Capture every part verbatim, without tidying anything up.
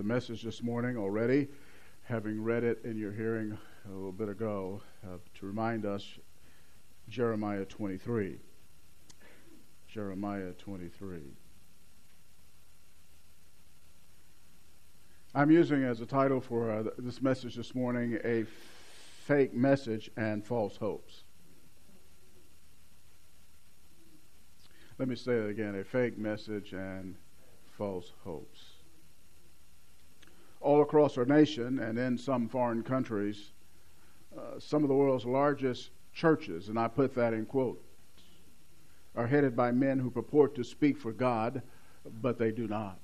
message this morning already, having read it in your hearing a little bit ago, uh, to remind us Jeremiah twenty-three. Jeremiah twenty-three. I'm using as a title for uh, this message this morning, a fake message and false hopes. Let me say it again, a fake message and false hopes. All across our nation and in some foreign countries, uh, some of the world's largest churches, and I put that in quotes, are headed by men who purport to speak for God, but they do not.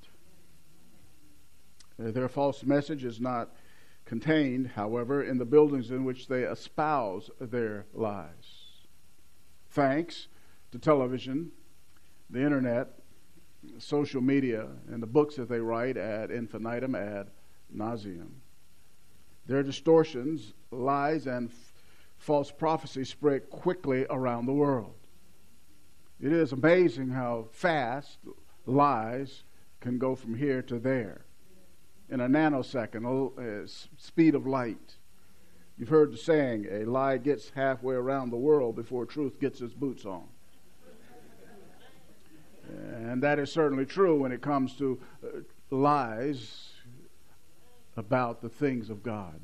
Uh, their false message is not contained, however, in the buildings in which they espouse their lies. Thanks to television, the internet, social media, and the books that they write ad infinitum, ad nauseum, their distortions, lies, and f- false prophecy spread quickly around the world. It is amazing how fast lies can go from here to there in a nanosecond, a speed of light. You've heard the saying, a lie gets halfway around the world before truth gets its boots on. And that is certainly true when it comes to uh, lies about the things of God.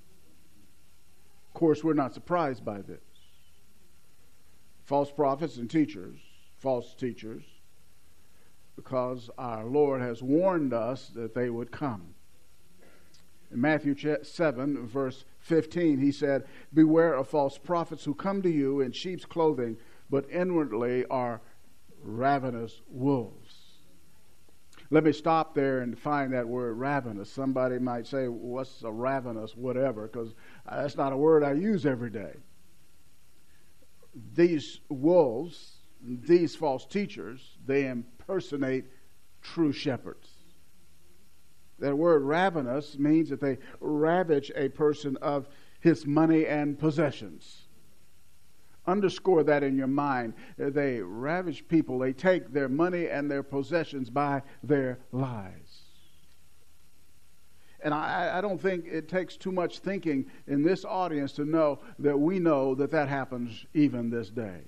Of course, we're not surprised by this. False prophets and teachers, false teachers, because our Lord has warned us that they would come. In Matthew seven, verse fifteen, he said, "Beware of false prophets who come to you in sheep's clothing, but inwardly are ravenous wolves." Let me stop there and define that word ravenous. Somebody might say, what's a ravenous whatever, because that's not a word I use every day. These wolves, these false teachers, they impersonate true shepherds. That word ravenous means that they ravage a person of his money and possessions. Underscore that in your mind. They ravage people. They take their money and their possessions by their lies. And I, I don't think it takes too much thinking in this audience to know that we know that that happens even this day.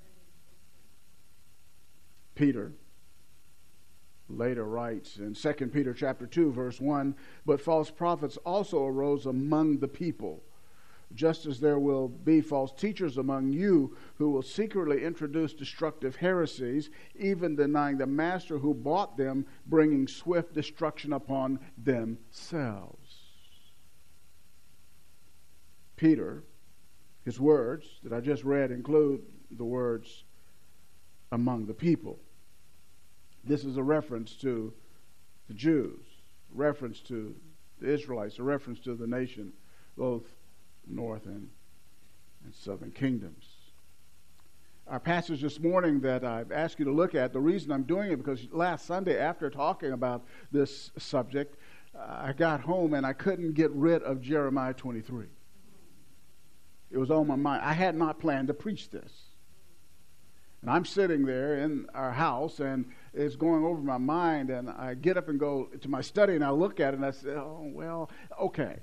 Peter later writes in Second Peter chapter two, verse one, "But false prophets also arose among the people, just as there will be false teachers among you who will secretly introduce destructive heresies, even denying the master who bought them, bringing swift destruction upon themselves." Peter, his words that I just read include the words "among the people." This is a reference to the Jews, a reference to the Israelites, a reference to the nation, both north and, and southern kingdoms. Our passage this morning that I've asked you to look at, the reason I'm doing it, because last Sunday after talking about this subject, uh, I got home and I couldn't get rid of Jeremiah twenty-three. It was on my mind. I had not planned to preach this. And I'm sitting there in our house and it's going over my mind, and I get up and go to my study and I look at it and I say, oh, well, okay.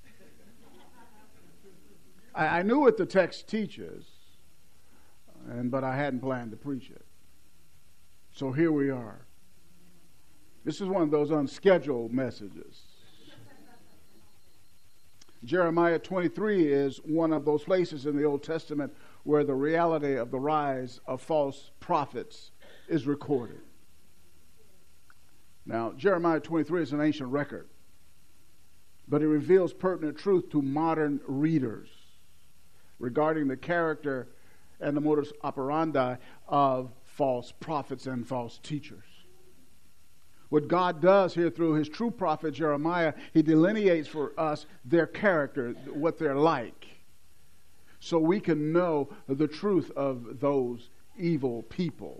I knew what the text teaches, and but I hadn't planned to preach it. So here we are. This is one of those unscheduled messages. Jeremiah twenty-three is one of those places in the Old Testament where the reality of the rise of false prophets is recorded. Now, Jeremiah twenty-three is an ancient record, but it reveals pertinent truth to modern readers regarding the character and the modus operandi of false prophets and false teachers. What God does here through his true prophet Jeremiah, he delineates for us their character, what they're like, so we can know the truth of those evil people.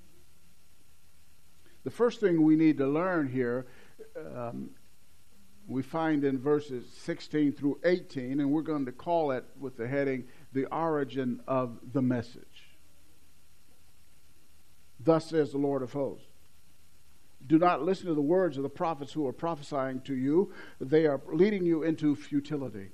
The first thing we need to learn here, um, we find in verses sixteen through eighteen, and we're going to call it with the heading, "The Origin of the Message." Thus says the Lord of hosts, Do not listen to the words of the prophets who are prophesying to you. They are leading you into futility.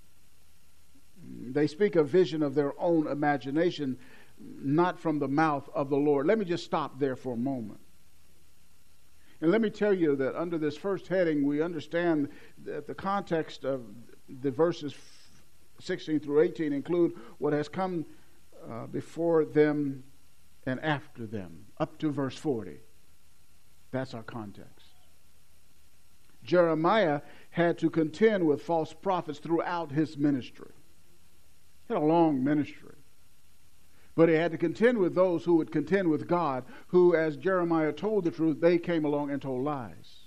They speak a vision of their own imagination, not from the mouth of the Lord. Let me just stop there for a moment. And let me tell you that under this first heading, we understand that the context of the verses sixteen through eighteen include what has come uh, before them and after them, up to verse forty. That's our context. Jeremiah had to contend with false prophets throughout his ministry. He had a long ministry. But he had to contend with those who would contend with God, who, as Jeremiah told the truth, they came along and told lies.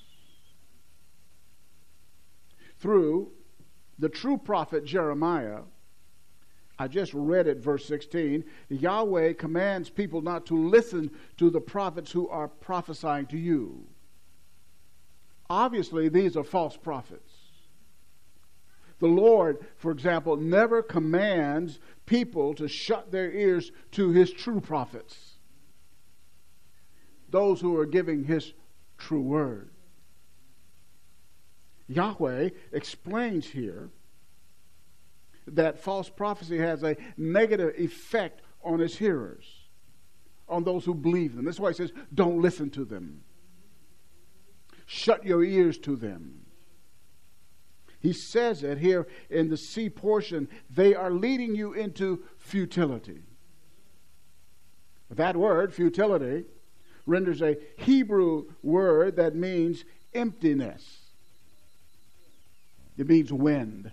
Through the true prophet Jeremiah, I just read it, verse sixteen, Yahweh commands people not to listen to the prophets who are prophesying to you. Obviously, these are false prophets. The Lord, for example, never commands people to shut their ears to his true prophets, those who are giving his true word. Yahweh explains here that false prophecy has a negative effect on his hearers, on those who believe them. That's why he says, don't listen to them. Shut your ears to them. He says it here in the C portion, they are leading you into futility. That word, futility, renders a Hebrew word that means emptiness. It means wind.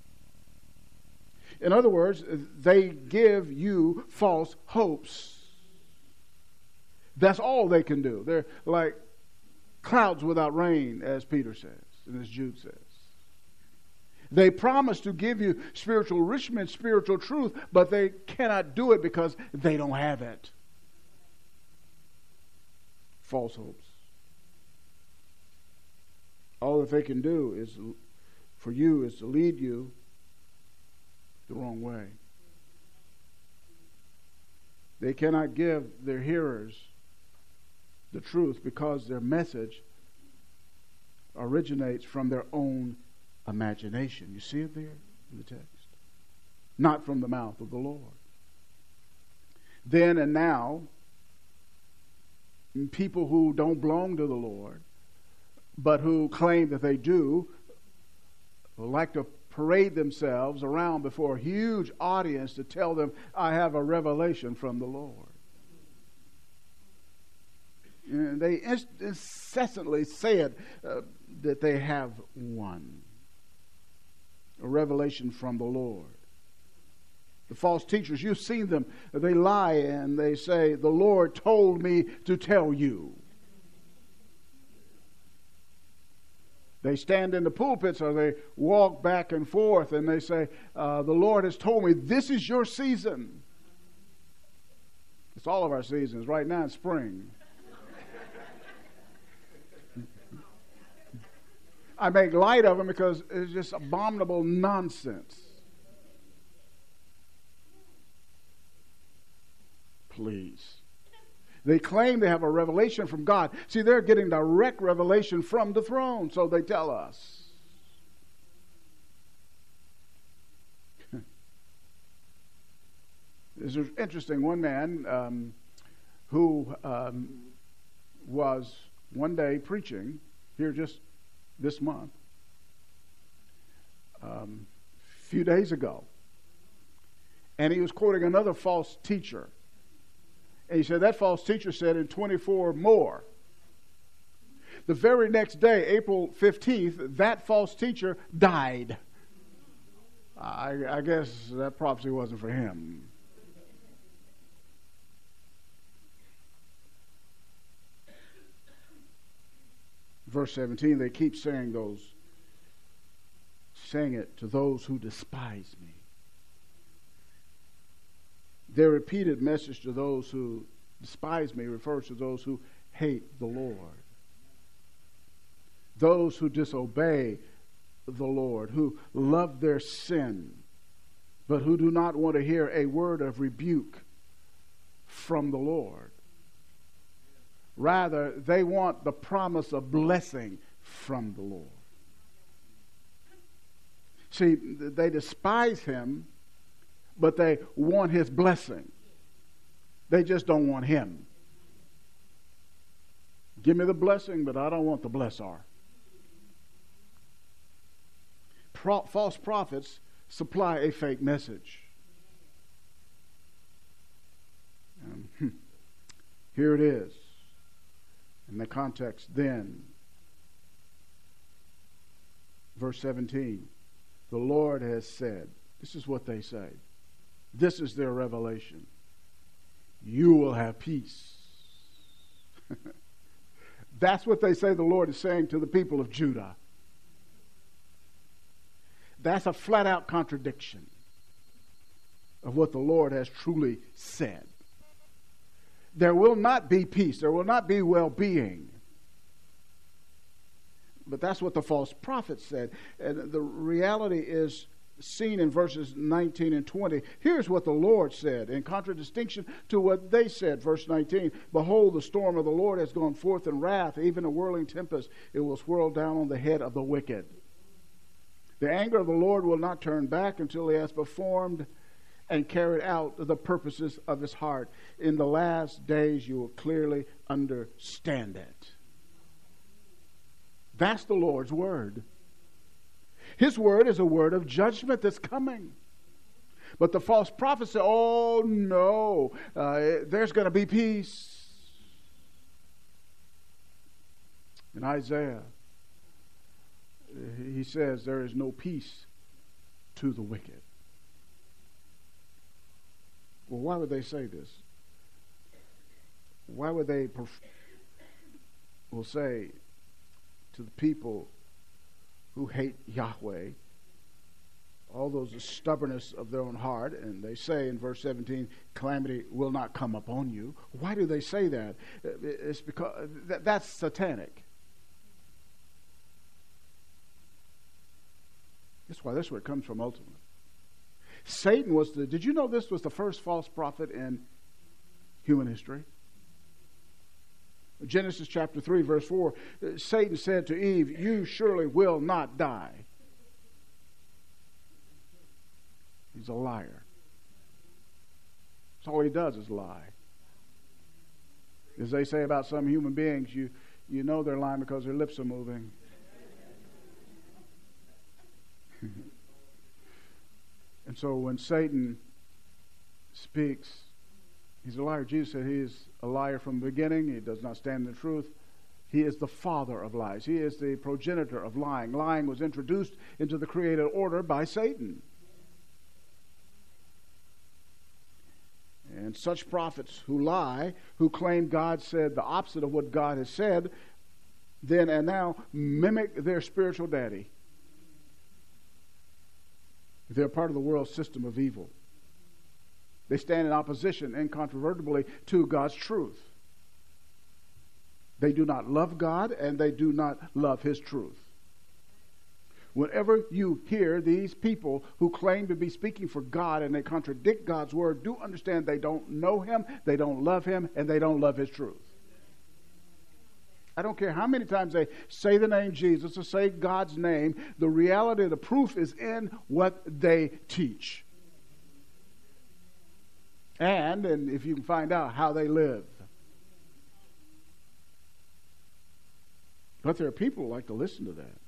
In other words, they give you false hopes. That's all they can do. They're like clouds without rain, as Peter says, and as Jude says. They promise to give you spiritual enrichment, spiritual truth, but they cannot do it because they don't have it. False hopes. All that they can do is for you is to lead you the wrong way. They cannot give their hearers the truth because their message originates from their own imagination. You see it there in the text? Not from the mouth of the Lord. Then and now, people who don't belong to the Lord, but who claim that they do, like to parade themselves around before a huge audience to tell them, I have a revelation from the Lord. And they incessantly say it, uh, that they have one. A revelation from the Lord. The false teachers, you've seen them. They lie and they say, the Lord told me to tell you. They stand in the pulpits or they walk back and forth and they say, uh, the Lord has told me this is your season. It's all of our seasons. Right now it's spring. I make light of them because it's just abominable nonsense. Please. They claim they have a revelation from God. See, they're getting direct revelation from the throne, so they tell us. This is interesting. One man um, who um, was one day preaching here just this month, um, a few days ago, and he was quoting another false teacher. And he said that false teacher said in twenty-four more. The very next day, April fifteenth, that false teacher died. I, I guess that prophecy wasn't for him. Verse seventeen, they keep saying those, saying it to those who despise me. Their repeated message to those who despise me refers to those who hate the Lord. Those who disobey the Lord, who love their sin, but who do not want to hear a word of rebuke from the Lord. Rather, they want the promise of blessing from the Lord. See, they despise him, but they want his blessing. They just don't want him. Give me the blessing, but I don't want the blessor. Pro- false prophets supply a fake message. Um, here it is. In the context then, verse seventeen, the Lord has said, this is what they say. This is their revelation. You will have peace. That's what they say the Lord is saying to the people of Judah. That's a flat out contradiction of what the Lord has truly said. There will not be peace. There will not be well-being. But that's what the false prophet said. And the reality is seen in verses nineteen and twenty. Here's what the Lord said in contradistinction to what they said. Verse nineteen, behold, the storm of the Lord has gone forth in wrath, even a whirling tempest. It will swirl down on the head of the wicked. The anger of the Lord will not turn back until he has performed and carried out the purposes of his heart. In the last days you will clearly understand it. That's the Lord's word. His word is a word of judgment that's coming. But the false prophets say, oh no, uh, there's going to be peace. In Isaiah, he says there is no peace to the wicked. Well, why would they say this? Why would they perf- will say to the people who hate Yahweh, all those the stubbornness of their own heart, and they say in verse seventeen, calamity will not come upon you. Why do they say that? It's because that, that's satanic. That's why this is where it comes from ultimately. Satan was the, did you know this was the first false prophet in human history? Genesis chapter three, verse four, Satan said to Eve, you surely will not die. He's a liar. That's all he does is lie. As they say about some human beings, you, you know they're lying because their lips are moving. And so when Satan speaks, he's a liar. Jesus said he is a liar from the beginning. He does not stand in the truth. He is the father of lies. He is the progenitor of lying. Lying was introduced into the created order by Satan. And such prophets who lie, who claim God said the opposite of what God has said, then and now mimic their spiritual daddy. They're part of the world's system of evil. They stand in opposition incontrovertibly to God's truth. They do not love God and they do not love his truth. Whenever you hear these people who claim to be speaking for God and they contradict God's word, do understand they don't know him, they don't love him, and they don't love his truth. I don't care how many times they say the name Jesus or say God's name, the reality, the proof is in what they teach. And, and if you can find out how they live. But there are people who like to listen to that.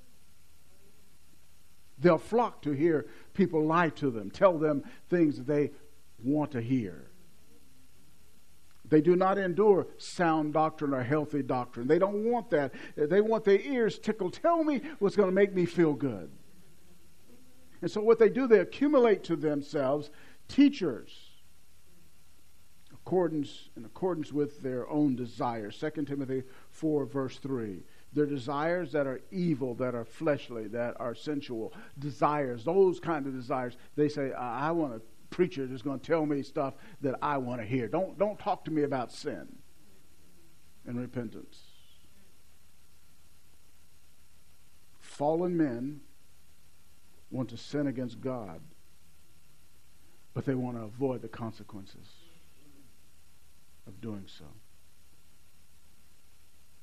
They'll flock to hear people lie to them, tell them things that they want to hear. They do not endure sound doctrine or healthy doctrine. They don't want that. They want their ears tickled. Tell me what's going to make me feel good. And so what they do, they accumulate to themselves teachers accordance, in accordance with their own desires. Second Timothy four, verse three. Their desires that are evil, that are fleshly, that are sensual. Desires, those kind of desires. They say, I, I want a preacher that's going to tell me stuff that I want to hear. Don't, don't talk to me about sin and repentance. Fallen men want to sin against God, but they want to avoid the consequences of doing so.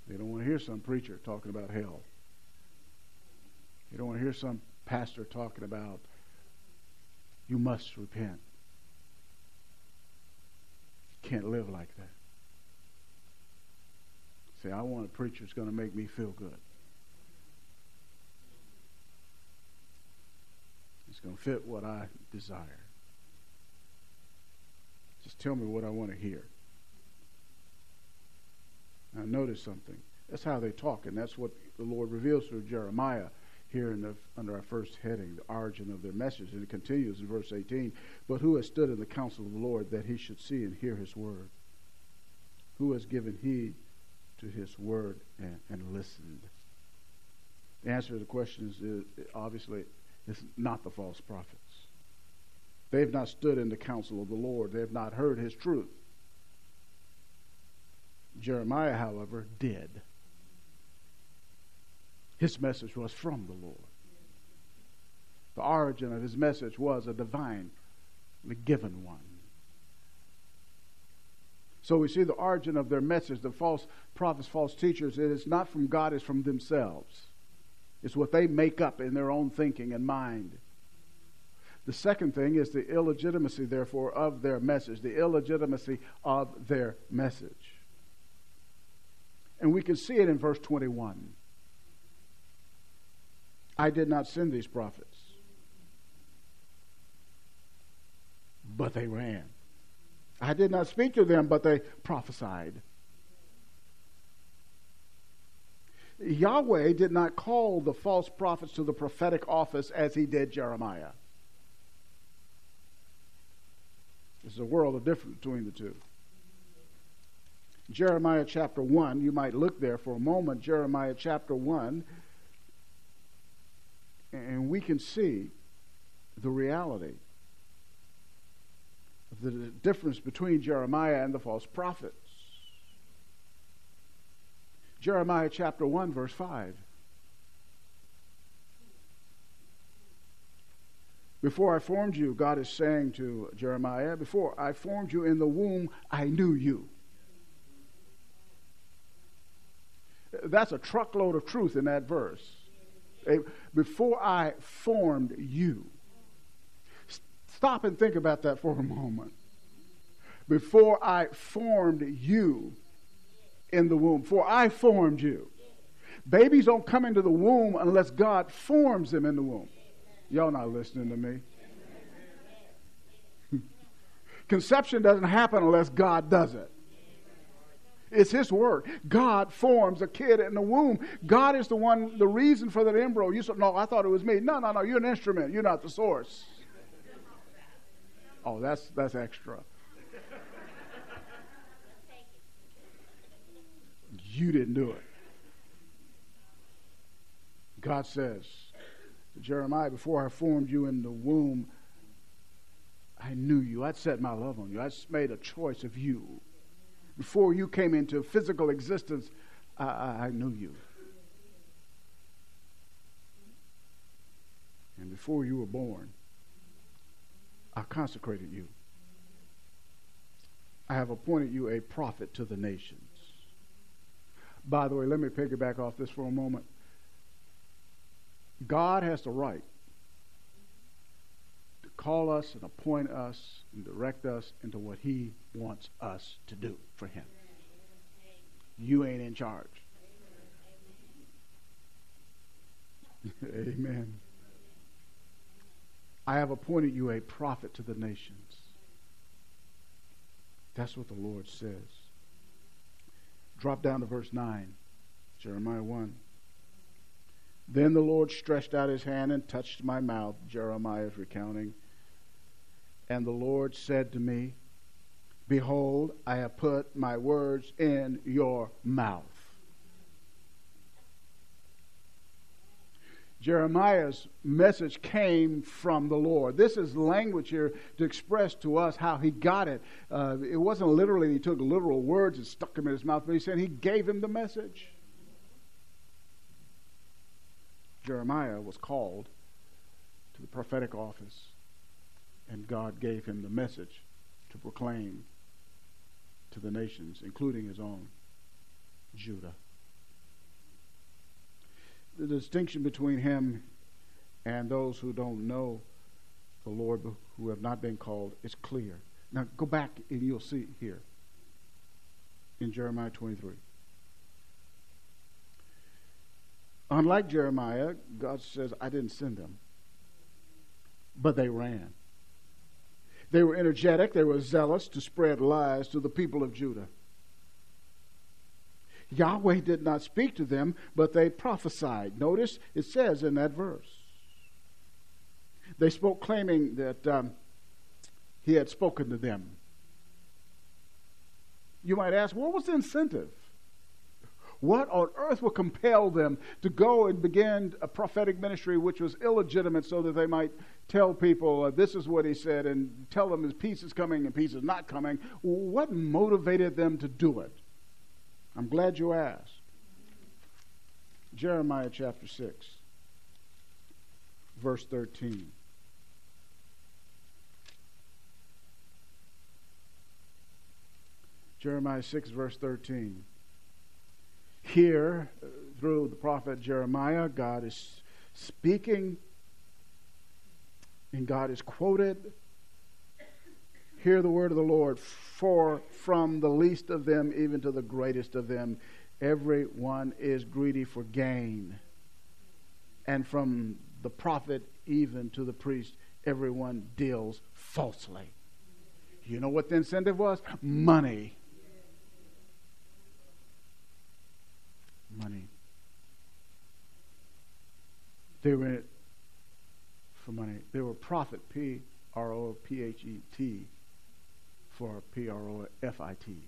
They don't want to hear some preacher talking about hell. They don't want to hear some pastor talking about you must repent. You can't live like that. Say, I want a preacher that's going to make me feel good. It's going to fit what I desire. Just tell me what I want to hear. Now notice something. That's how they talk, and that's what the Lord reveals through Jeremiah here in the, under our first heading, the origin of their message. And it continues in verse eighteen. But who has stood in the counsel of the Lord that he should see and hear his word? Who has given heed to his word and, and listened? The answer to the question is, is obviously it's not the false prophets. They've not stood in the counsel of the Lord. They have not heard his truth. Jeremiah, however, did. His message was from the Lord. The origin of his message was a divinely given one. So we see the origin of their message, the false prophets, false teachers, it is not from God, it's from themselves. It's what they make up in their own thinking and mind. The second thing is the illegitimacy, therefore, of their message, the illegitimacy of their message. And we can see it in verse twenty-one. I did not send these prophets, but they ran. I did not speak to them, but they prophesied. Yahweh did not call the false prophets to the prophetic office as he did Jeremiah. There's a world of difference between the two. Jeremiah chapter one, you might look there for a moment, Jeremiah chapter one, and we can see the reality of the difference between Jeremiah and the false prophets. Jeremiah chapter one, verse five. Before I formed you, God is saying to Jeremiah, before I formed you in the womb, I knew you. That's a truckload of truth in that verse. Before I formed you. Stop and think about that for a moment. Before I formed you in the womb. Before I formed you. Babies don't come into the womb unless God forms them in the womb. Y'all not listening to me. Conception doesn't happen unless God does it. It's his work. God forms a kid in the womb. God is the one, the reason for that embryo. You said, no, I thought it was me. No, no, no, you're an instrument. You're not the source. Oh, that's that's extra. You didn't do it. God says to Jeremiah, before I formed you in the womb, I knew you. I'd set my love on you. I made a choice of you. Before you came into physical existence, I, I, I knew you. And before you were born, I consecrated you. I have appointed you a prophet to the nations. By the way, let me piggyback off this for a moment. God has the right to call us and appoint us and direct us into what he wants us to do for him. You ain't in charge. Amen. I have appointed you a prophet to the nations. That's what the Lord says. Drop down to verse nine, Jeremiah one. Then the Lord stretched out his hand and touched my mouth, Jeremiah is recounting. And the Lord said to me, behold, I have put my words in your mouth. Jeremiah's message came from the Lord. This is language here to express to us how he got it. Uh, it wasn't literally he took literal words and stuck them in his mouth, but he said he gave him the message. Jeremiah was called to the prophetic office, and God gave him the message to proclaim to the nations, including his own, Judah. the distinction between him and those who don't know the Lord, who have not been called, is clear. Now go back and you'll see here in Jeremiah twenty-three. Unlike Jeremiah, God says, I didn't send them. But they ran. They were energetic. They were zealous to spread lies to the people of Judah. Yahweh did not speak to them, but they prophesied. Notice it says in that verse. They spoke claiming that um, he had spoken to them. You might ask, what was the incentive? What on earth would compel them to go and begin a prophetic ministry which was illegitimate so that they might tell people uh, this is what he said and tell them his peace is coming and peace is not coming? What motivated them to do it? I'm glad you asked. Jeremiah chapter six, verse thirteen. Jeremiah six, verse thirteen. Here, through the prophet Jeremiah, God is speaking, and God is quoted. Hear the word of the Lord, for from the least of them even to the greatest of them, everyone is greedy for gain. And from the prophet even to the priest, everyone deals falsely. You know what the incentive was? Money. Money. They were in it for money. They were prophet, P R O P H E T, for P R O F I T.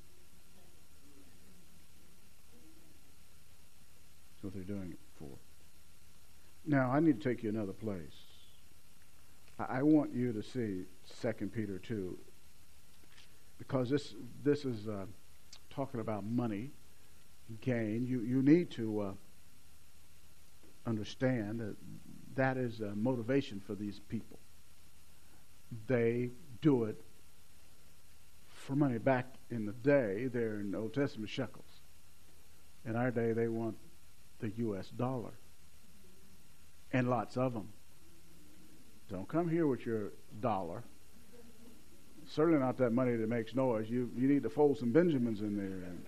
That's what they're doing it for. Now, I need to take you another place. I, I want you to see Second Peter two, because this this is uh, talking about money. Gain. You you need to uh, understand that that is a motivation for these people. They do it for money. Back in the day, they're in Old Testament shekels. In our day, they want the U S dollar, and lots of them. Don't come here with your dollar. Certainly not that money that makes noise. You you need to fold some Benjamins in there. And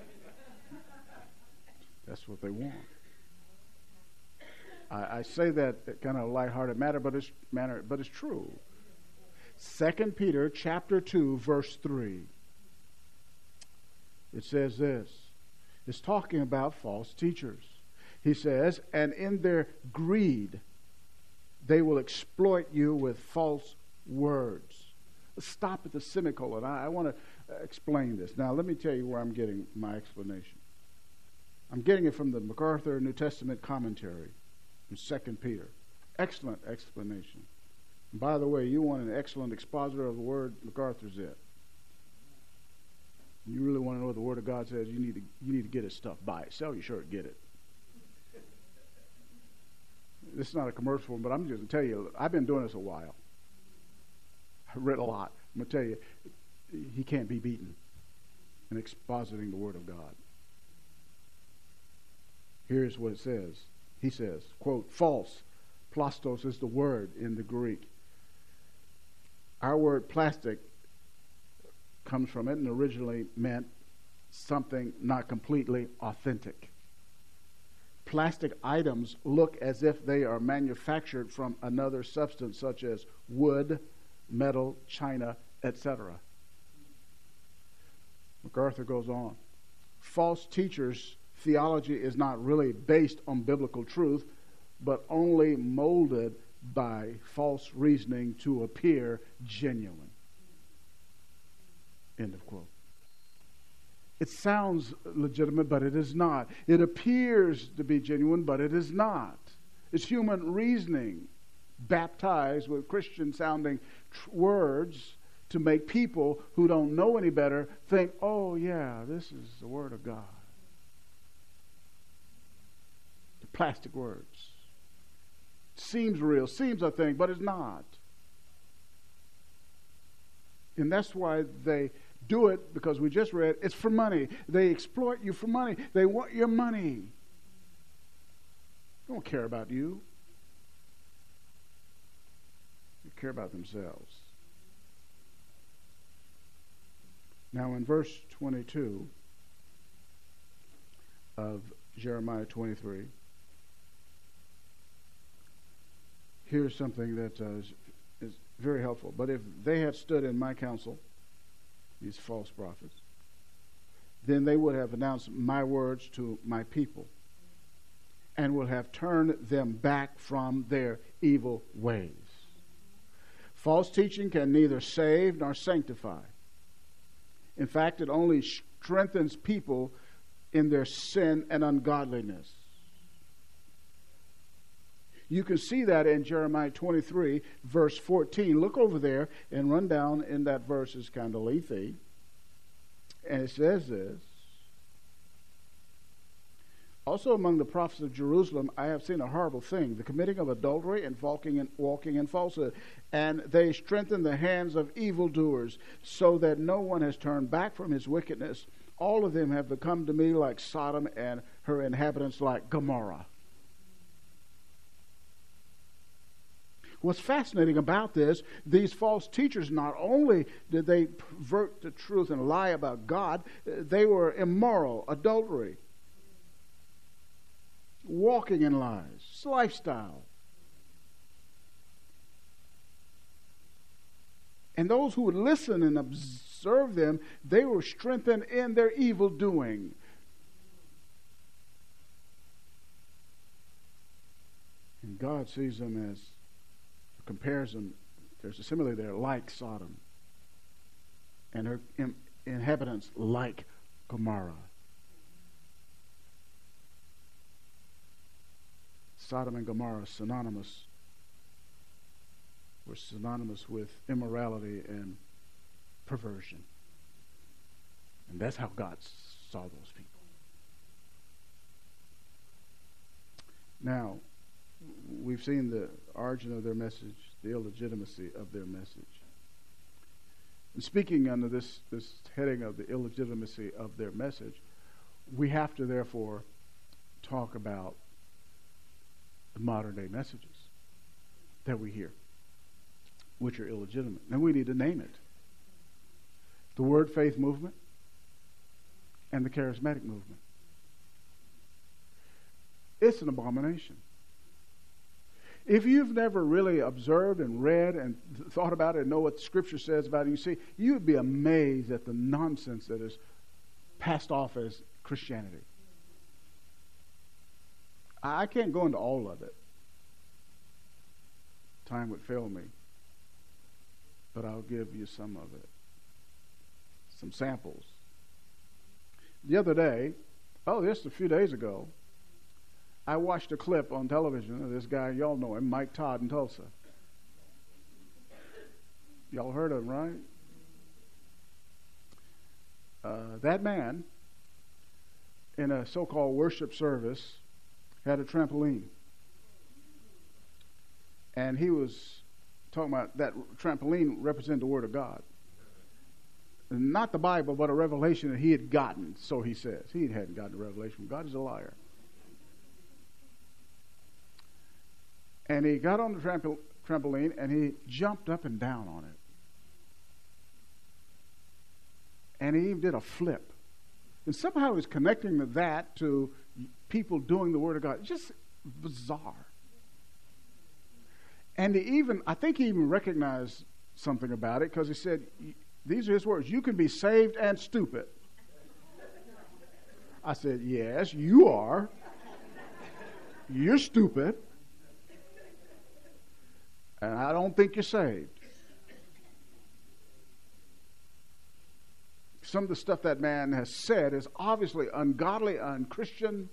that's what they want. I, I say that kind of a lighthearted matter, but it's manner, but it's true. Second Peter chapter two, verse three. It says this. It's talking about false teachers. He says, and in their greed, they will exploit you with false words. Stop at the semicolon. I, I want to explain this. Now, let me tell you where I'm getting my explanation. I'm getting it from the MacArthur New Testament commentary in Second Peter. Excellent explanation. And by the way, you want an excellent expositor of the Word, MacArthur's it. You really want to know what the Word of God says, you need to you need to get his stuff. Buy it. Sell your shirt, get it. This is not a commercial, but I'm just going to tell you, I've been doing this a while. I've read a lot. I'm going to tell you, he can't be beaten in expositing the Word of God. Here's what it says. He says, quote, false. Plastos is the word in the Greek. Our word plastic comes from it and originally meant something not completely authentic. Plastic items look as if they are manufactured from another substance such as wood, metal, china, et cetera. MacArthur goes on. False teachers' theology is not really based on biblical truth, but only molded by false reasoning to appear genuine. End of quote. It sounds legitimate, but it is not. It appears to be genuine, but it is not. It's human reasoning baptized with Christian-sounding tr- words to make people who don't know any better think, oh yeah, this is the Word of God. The plastic words. Seems real, seems a thing, but it's not. And that's why they do it, because we just read, it's for money. They exploit you for money. They want your money. They don't care about you. They care about themselves. Now in verse twenty-two of Jeremiah twenty-three, here's something that uh, is, is very helpful. But if they had stood in my counsel, these false prophets, then they would have announced my words to my people and would have turned them back from their evil ways. False teaching can neither save nor sanctify. In fact, it only strengthens people in their sin and ungodliness. You can see that in Jeremiah twenty-three, verse fourteen. Look over there and run down in that verse. It's kind of lengthy. And it says this. Also among the prophets of Jerusalem, I have seen a horrible thing, the committing of adultery and walking in, walking in falsehood. And they strengthen the hands of evildoers, so that no one has turned back from his wickedness. All of them have become to me like Sodom, and her inhabitants like Gomorrah. What's fascinating about this, these false teachers, not only did they pervert the truth and lie about God, they were immoral, adultery, walking in lies, lifestyle. And those who would listen and observe them, they were strengthened in their evil doing. And God sees them as, compares them, there's a simile there, like Sodom, and her inhabitants like Gomorrah. Sodom and Gomorrah synonymous were synonymous with immorality and perversion. And that's how God saw those people. Now, we've seen the origin of their message, the illegitimacy of their message. And speaking under this, this heading of the illegitimacy of their message, we have to therefore talk about the modern day messages that we hear, which are illegitimate. And we need to name it. The Word Faith movement and the charismatic movement. It's an abomination. If you've never really observed and read and th- thought about it and know what the Scripture says about it, you see, you would be amazed at the nonsense that is passed off as Christianity. I can't go into all of it. Time would fail me. But I'll give you some of it. Some samples. The other day, oh, just a few days ago, I watched a clip on television of this guy, y'all know him, Mike Todd in Tulsa. Y'all heard of him, right? Uh, that man, in a so-called worship service, had a trampoline. And he was talking about that trampoline represented the Word of God. Not the Bible, but a revelation that he had gotten, so he says. He hadn't gotten a revelation from God. He's a liar. And he got on the tramp- trampoline and he jumped up and down on it. And he even did a flip. And somehow he's connecting that to people doing the Word of God. Just bizarre. And he even, I think he even recognized something about it, because he said, these are his words, you can be saved and stupid. I said, yes, you are. You're stupid. And I don't think you're saved. Some of the stuff that man has said is obviously ungodly, unchristian.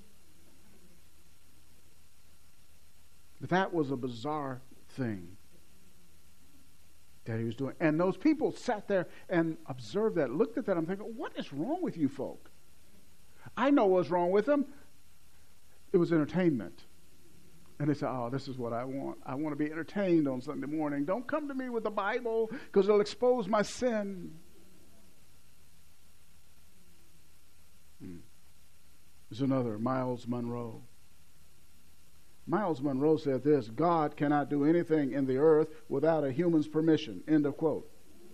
But that was a bizarre thing that he was doing. And those people sat there and observed that, looked at that. I'm thinking, what is wrong with you folk? I know what's wrong with them. It was entertainment. And they said, oh, this is what I want. I want to be entertained on Sunday morning. Don't come to me with the Bible, because it'll expose my sin. Hmm. There's another, Miles Monroe. Miles Monroe said this: God cannot do anything in the earth without a human's permission. End of quote.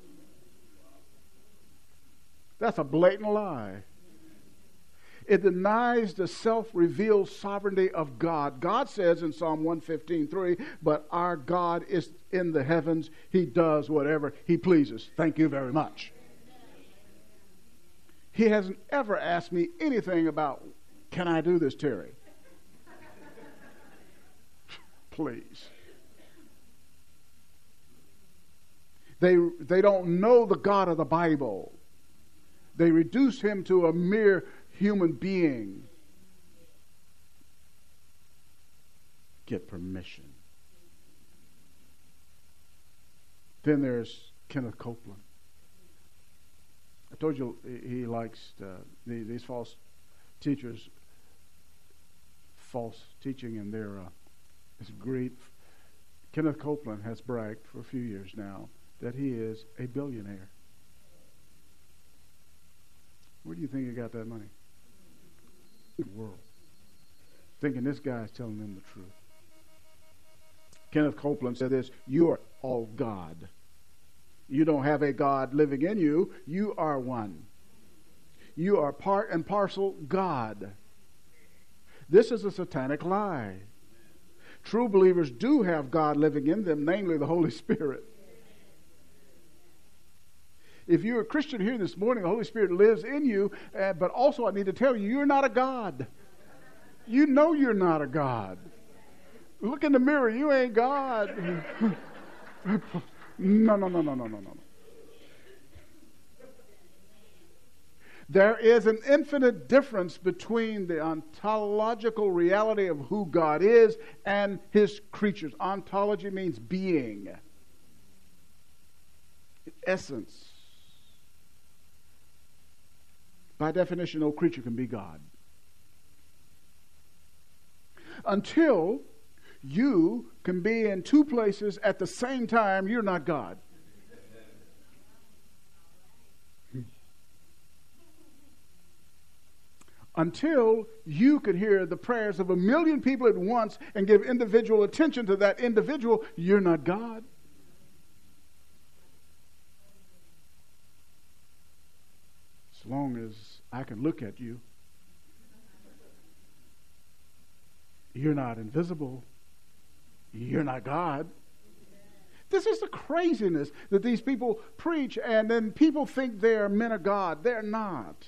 That's a blatant lie. It denies the self-revealed sovereignty of God. God says in Psalm one fifteen three, but our God is in the heavens. He does whatever he pleases. Thank you very much. He hasn't ever asked me anything about, can I do this, Terry? Please. They, they don't know the God of the Bible. They reduce him to a mere human being. Get permission. Then there's Kenneth Copeland. I told you he likes uh, these false teachers, false teaching, and their uh, it's great. Kenneth Copeland has bragged for a few years now that he is a billionaire. Where do you think he got that money? The world. Thinking this guy is telling them the truth. Kenneth Copeland said this: you are all God. You don't have a God living in you. You are one. You are part and parcel God. This is a satanic lie. True believers do have God living in them, namely the Holy Spirit. If you're a Christian here this morning, the Holy Spirit lives in you, uh, but also I need to tell you, you're not a God. You know you're not a God. Look in the mirror, you ain't God. No, no, no, no, no, no, no. There is an infinite difference between the ontological reality of who God is and his creatures. Ontology means being. Essence. By definition, no creature can be God. Until you can be in two places at the same time, you're not God. Until you could hear the prayers of a million people at once and give individual attention to that individual, you're not God. As long as I can look at you, you're not invisible. You're not God. This is the craziness that these people preach, and then people think they're men of God. They're not.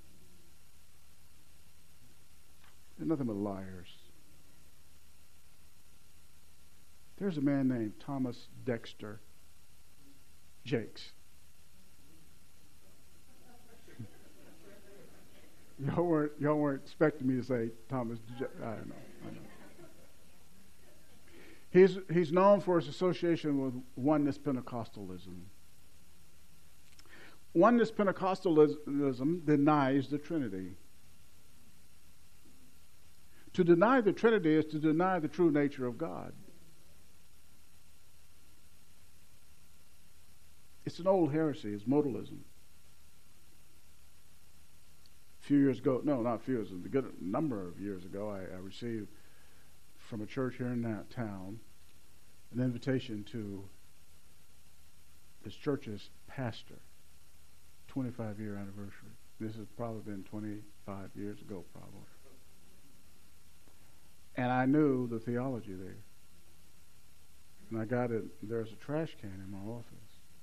They're nothing but liars. There's a man named Thomas Dexter Jakes. Y'all weren't, y'all weren't expecting me to say Thomas J- I don't know. I know. He's, he's known for his association with Oneness Pentecostalism. Oneness Pentecostalism denies the Trinity. To deny the Trinity is to deny the true nature of God. It's an old heresy. It's modalism. A few years ago, no, not a few years, a good number of years ago, I, I received from a church here in that town an invitation to this church's pastor, twenty-five year anniversary. This has probably been twenty-five years ago, probably. And I knew the theology there. And I got it, there's a trash can in my office.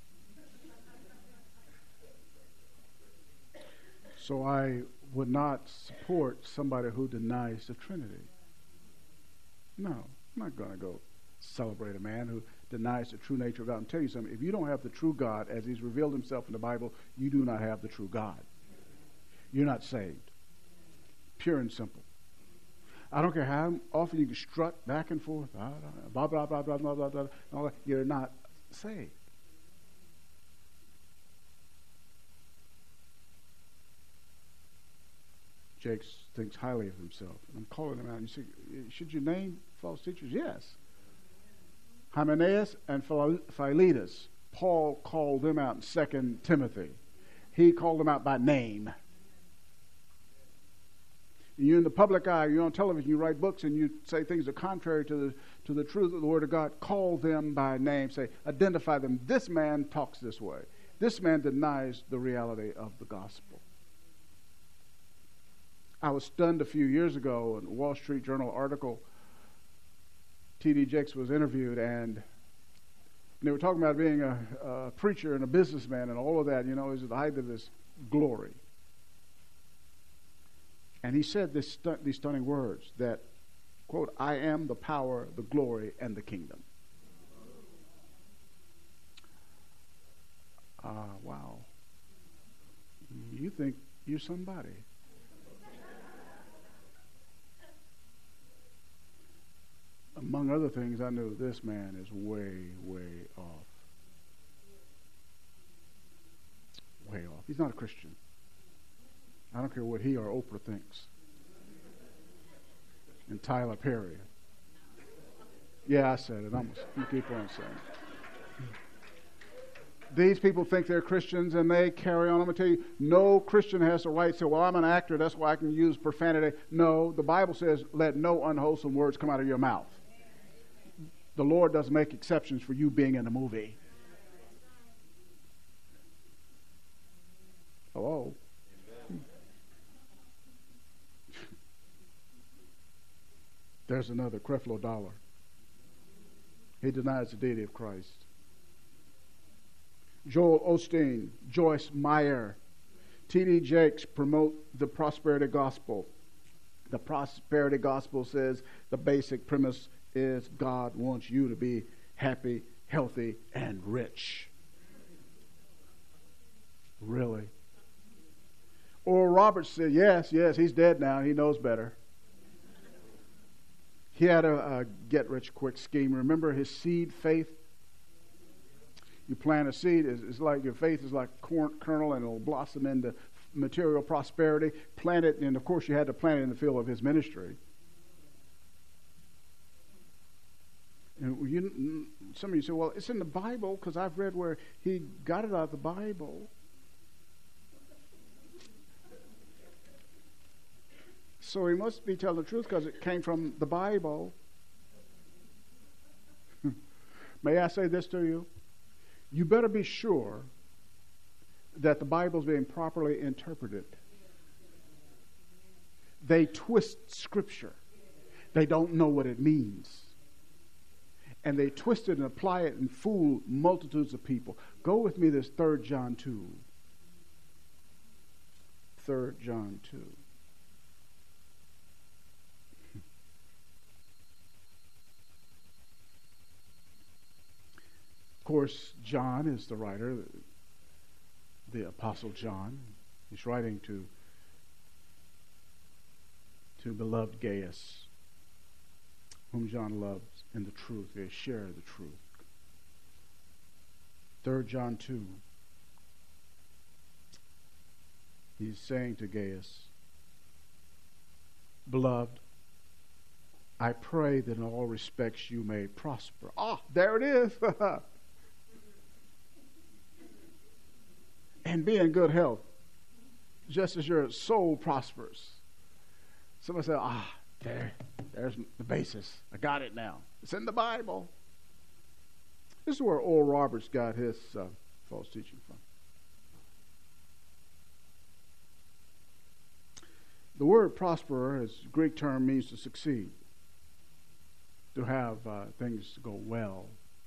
So I would not support somebody who denies the Trinity. No, I'm not going to go celebrate a man who denies the true nature of God. I'm telling you something, if you don't have the true God as he's revealed himself in the Bible, you do not have the true God. You're not saved. Pure and simple. I don't care how often you can strut back and forth, blah, blah, blah, blah, blah, blah, blah, blah. You're not saved. Jakes thinks highly of himself. And I'm calling him out. And you say, should you name false teachers? Yes. Hymenaeus and Philetus. Paul called them out in Second Timothy. He called them out by name. You're in the public eye, you're on television, you write books, and you say things that are contrary to the, to the truth of the Word of God. Call them by name. Say, identify them. This man talks this way. This man denies the reality of the gospel. I was stunned a few years ago in a Wall Street Journal article. T D Jakes was interviewed, and they were talking about being a, a preacher and a businessman and all of that. You know, he was at the height of his glory. And he said this stu- these stunning words that, quote, I am the power, the glory, and the kingdom. Ah, uh, wow. You think you're somebody. Among other things, I knew this man is way, way off. Way off. He's not a Christian. I don't care what he or Oprah thinks. And Tyler Perry. Yeah, I said it. I'm going to keep on saying. These people think they're Christians and they carry on. I'm going to tell you, no Christian has the right to say, well, I'm an actor, that's why I can use profanity. No, the Bible says, let no unwholesome words come out of your mouth. The Lord doesn't make exceptions for you being in a movie. Hello? There's another, Creflo Dollar. He denies the deity of Christ. Joel Osteen, Joyce Meyer, T D Jakes promote the prosperity gospel. The prosperity gospel says the basic premise is God wants you to be happy, healthy, and rich. Really? Oral Roberts said, yes, yes, he's dead now. He knows better. He had a, a get-rich-quick scheme. Remember his seed faith? You plant a seed, it's, it's like your faith is like corn kernel, and it'll blossom into material prosperity. Plant it, and of course you had to plant it in the field of his ministry. And you, some of you say, well, it's in the Bible, because I've read where he got it out of the Bible. So he must be telling the truth because it came from the Bible. May I say this to you? You better be sure that the Bible is being properly interpreted. They twist Scripture. They don't know what it means. And they twist it and apply it and fool multitudes of people. Go with me to this Third John two. Third John two. Of course, John is the writer, the Apostle John. He's writing to, to beloved Gaius, whom John loves in the truth. They share the truth. Third John two. He's saying to Gaius, beloved, I pray that in all respects you may prosper. Ah, there it is. And be in good health, just as your soul prospers. Somebody said, ah, there, there's the basis. I got it now. It's in the Bible. This is where Oral Roberts got his uh, false teaching from. The word prosper, as Greek term, means to succeed, to have uh, things go well.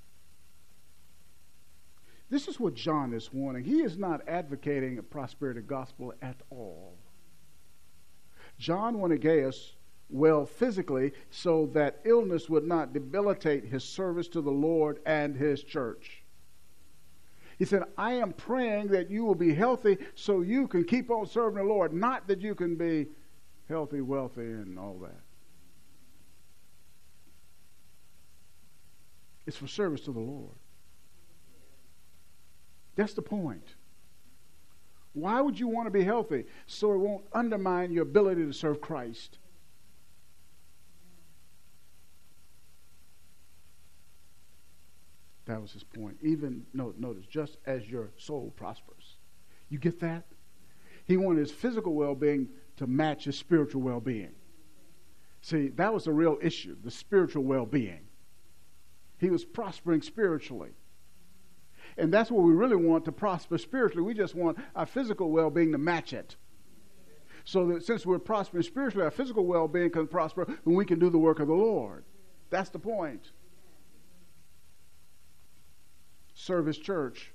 This is what John is warning. He is not advocating a prosperity gospel at all. John wanted Gaius well physically so that illness would not debilitate his service to the Lord and his church. He said, I am praying that you will be healthy so you can keep on serving the Lord, not that you can be healthy, wealthy, and all that. It's for service to the Lord. That's the point. Why would you want to be healthy? So it won't undermine your ability to serve Christ. That was his point. Even, no, notice, just as your soul prospers. You get that? He wanted his physical well-being to match his spiritual well-being. See, that was the real issue, the spiritual well-being. He was prospering spiritually. And that's what we really want, to prosper spiritually. We just want our physical well-being to match it. So that since we're prospering spiritually, our physical well-being can prosper when we can do the work of the Lord. That's the point. Serve his church.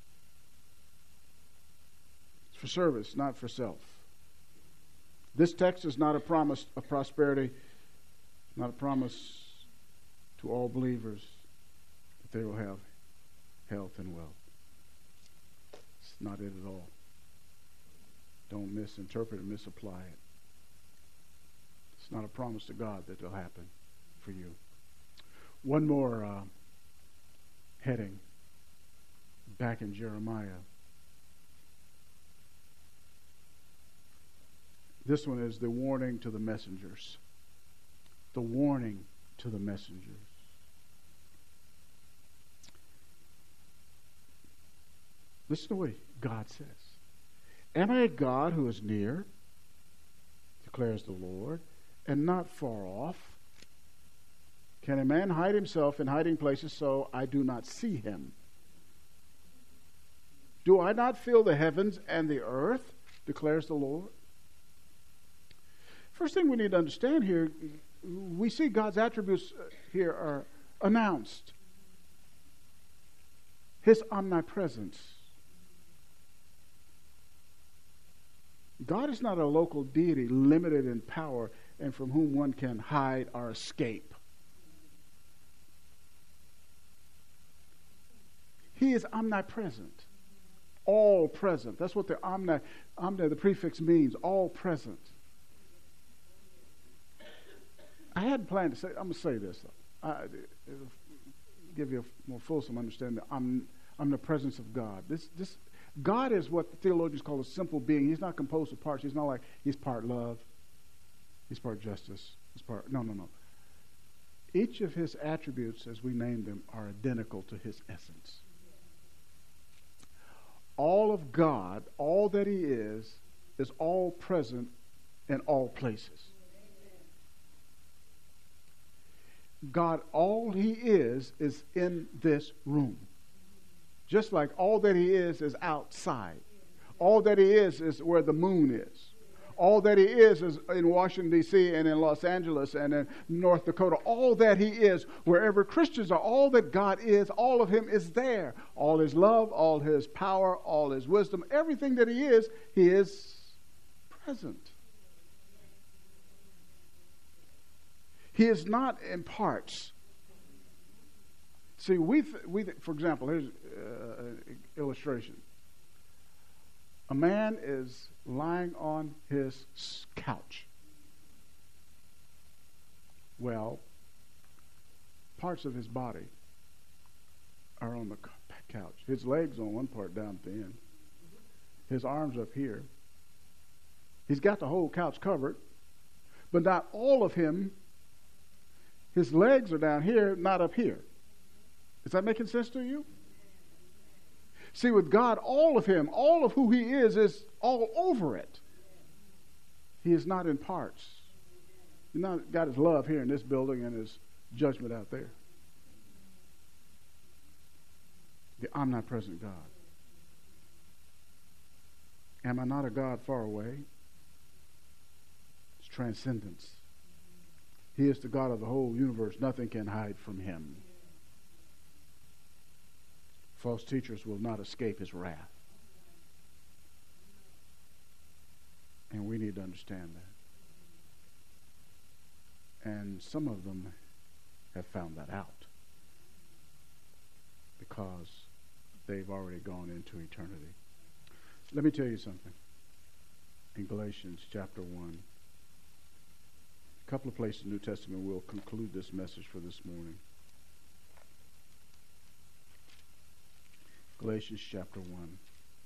It's for service, not for self. This text is not a promise of prosperity, not a promise to all believers that they will have health and wealth. It's not it at all. Don't misinterpret and misapply it. It's not a promise to God that it'll happen for you. One more uh, heading back in Jeremiah. This one is the warning to the messengers. The warning to the messengers. Listen to what God says. Am I a God who is near, declares the Lord, and not far off? Can a man hide himself in hiding places so I do not see him? Do I not fill the heavens and the earth, declares the Lord? First thing we need to understand here, we see God's attributes here are announced. His omnipresence. God is not a local deity limited in power and from whom one can hide or escape. He is omnipresent. All present. That's what the omni, omni, the prefix means. All present. I hadn't planned to say, I'm going to say this though. I, it'll give you a more fulsome understanding. I'm, I'm the presence of God. This, this, God is what the theologians call a simple being. He's not composed of parts. He's not like he's part love. He's part justice. He's part, no, no, no. Each of his attributes, as we name them, are identical to his essence. All of God, all that he is, is all present in all places. God, all he is, is in this room. Just like all that he is is outside. All that he is is where the moon is. All that he is is in Washington, D C and in Los Angeles and in North Dakota. All that he is, wherever Christians are, all that God is, all of him is there. All his love, all his power, all his wisdom, everything that he is, he is present. He is not in parts. See, we, th- we th- for example, here's uh, an illustration. A man is lying on his couch. Well, parts of his body are on the couch. His legs on one part down at the end. His arms up here. He's got the whole couch covered, but not all of him. His legs are down here, not up here. Is that making sense to you? See, with God, all of him, all of who he is, is all over it. He is not in parts. He's not got his love here in this building and his judgment out there. The omnipresent God. Am I not a God far away? It's transcendence. He is the God of the whole universe. Nothing can hide from him. False teachers will not escape his wrath. And we need to understand that. And some of them have found that out because they've already gone into eternity. Let me tell you something. In Galatians chapter one, a couple of places in the New Testament will conclude this message for this morning. Galatians chapter one.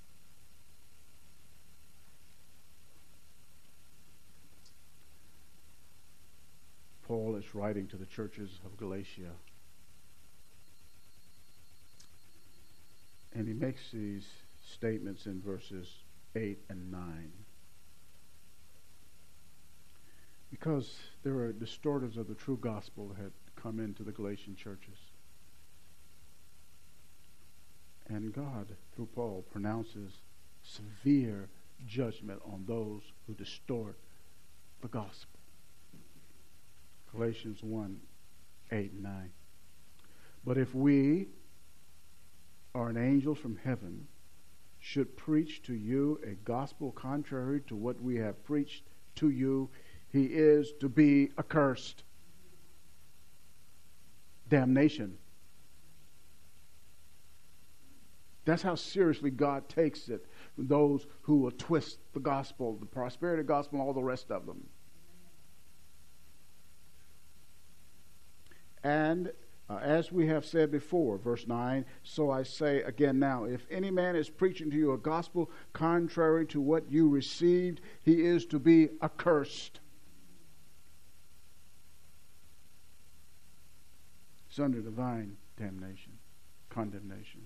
Paul is writing to the churches of Galatia. And he makes these statements in verses eight and nine. Because there were distorters of the true gospel that had come into the Galatian churches. And God, through Paul, pronounces severe judgment on those who distort the gospel. Galatians one, eight and nine. But if we or an angel from heaven should preach to you a gospel contrary to what we have preached to you, he is to be accursed. Damnation. That's how seriously God takes it. Those who will twist the gospel, the prosperity gospel, and all the rest of them. And uh, as we have said before, verse nine, so I say again now, if any man is preaching to you a gospel contrary to what you received, he is to be accursed. It's under divine damnation, condemnation.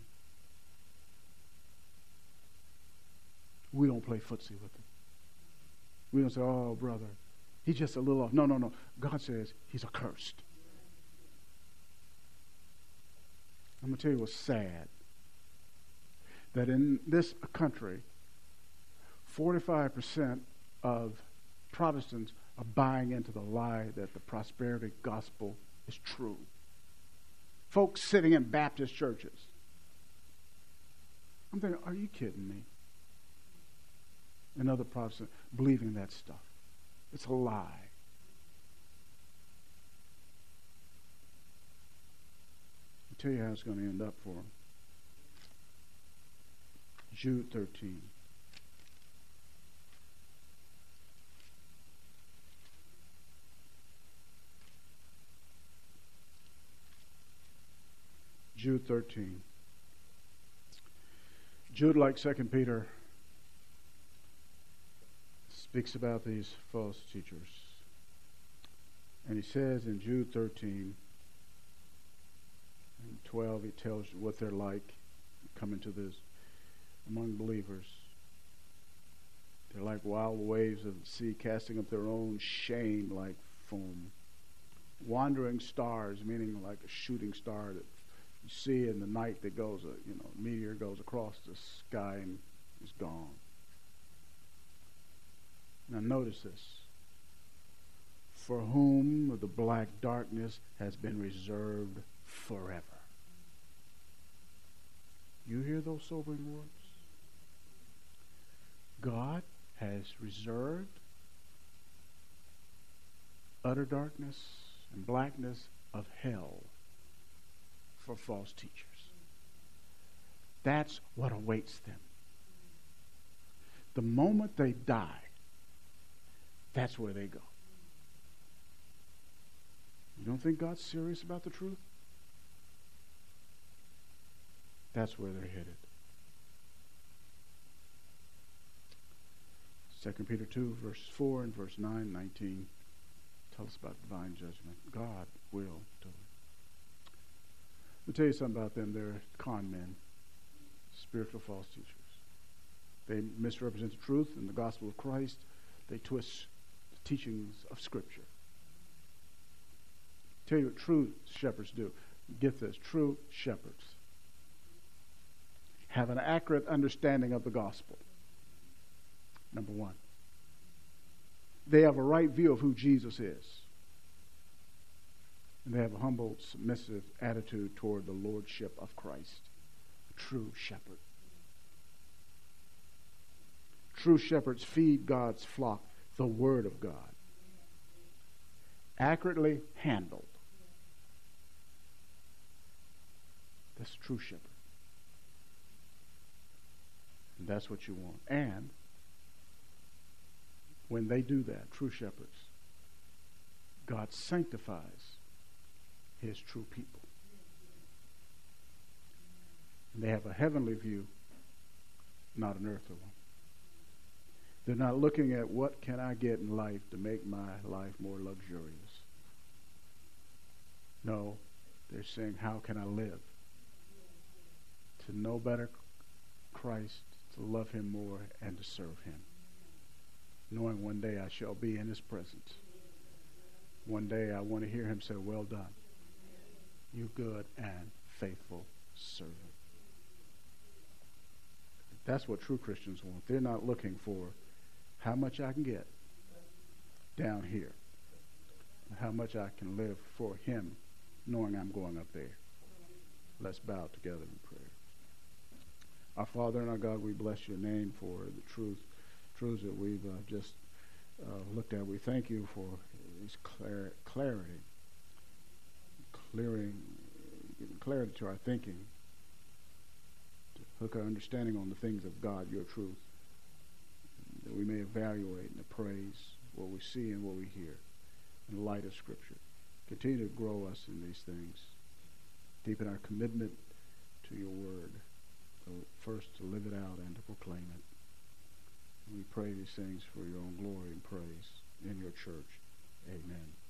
We don't play footsie with it. We don't say, oh, brother, he's just a little off. No, no, no. God says he's accursed. I'm going to tell you what's sad. That in this country, forty-five percent of Protestants are buying into the lie that the prosperity gospel is true. Folks sitting in Baptist churches. I'm thinking, are you kidding me? And other Protestants believing that stuff. It's a lie. I'll tell you how it's going to end up for them. Jude thirteen. Jude thirteen. Jude, like Second Peter, speaks about these false teachers. And he says in Jude thirteen and twelve, he tells you what they're like coming to this among believers. They're like wild waves of the sea, casting up their own shame like foam. Wandering stars, meaning like a shooting star that you see in the night that goes, a, you know, a meteor goes across the sky and is gone. Now notice this. For whom the black darkness has been reserved forever. You hear those sobering words? God has reserved utter darkness and blackness of hell for false teachers. That's what awaits them. The moment they die, that's where they go. You don't think God's serious about the truth? That's where they're headed. Second Peter two, verse four and verse nine, nineteen tell us about divine judgment. God will do it. Let me tell you something about them. They're con men, spiritual false teachers. They misrepresent the truth in the gospel of Christ. They twist the teachings of Scripture. Tell you what true shepherds do. Get this, true shepherds have an accurate understanding of the gospel. Number one. They have a right view of who Jesus is. And they have a humble, submissive attitude toward the lordship of Christ. A true shepherd. True shepherds feed God's flock the Word of God. Accurately handled. That's a true shepherd. And that's what you want. And when they do that, true shepherds, God sanctifies His true people. And they have a heavenly view, not an earthly one. They're not looking at what can I get in life to make my life more luxurious. No, they're saying, how can I live to know better Christ, to love Him more, and to serve Him, knowing one day I shall be in His presence. One day I want to hear him say, well done, you good and faithful servant. That's what true Christians want. They're not looking for how much I can get down here, how much I can live for him, knowing I'm going up there. Let's bow together in prayer. Our Father and our God, we bless your name for the truth, truths that we've uh, just uh, looked at. We thank you for this clar- clarity, clearing, giving clarity to our thinking, to hook our understanding on the things of God, your truth, that we may evaluate and appraise what we see and what we hear in the light of Scripture. Continue to grow us in these things. Deepen our commitment to your word. First, to live it out and to proclaim it. We pray these things for your own glory and praise in your church. Amen.